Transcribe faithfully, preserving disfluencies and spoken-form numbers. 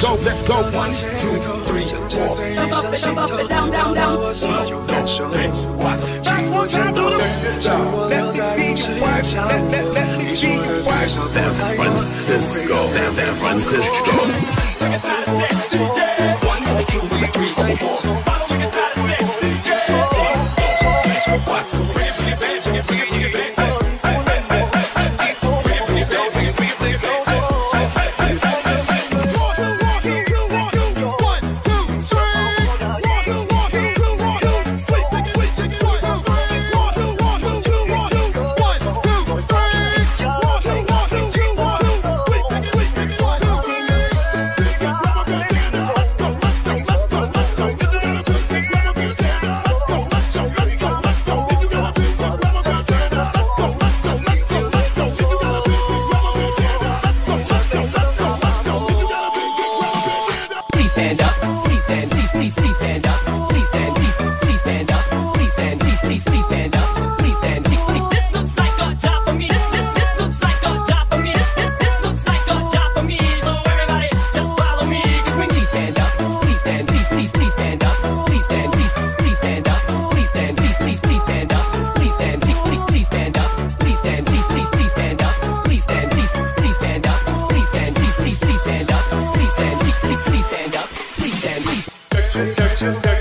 go, let's go. One, two, three, four. Jump up and jump up and down, down, down. First one time, do the let me see you work. Let, let, let me see you work. San Francisco, San, San Francisco. One, two, three, four. Chicken Check, check, check.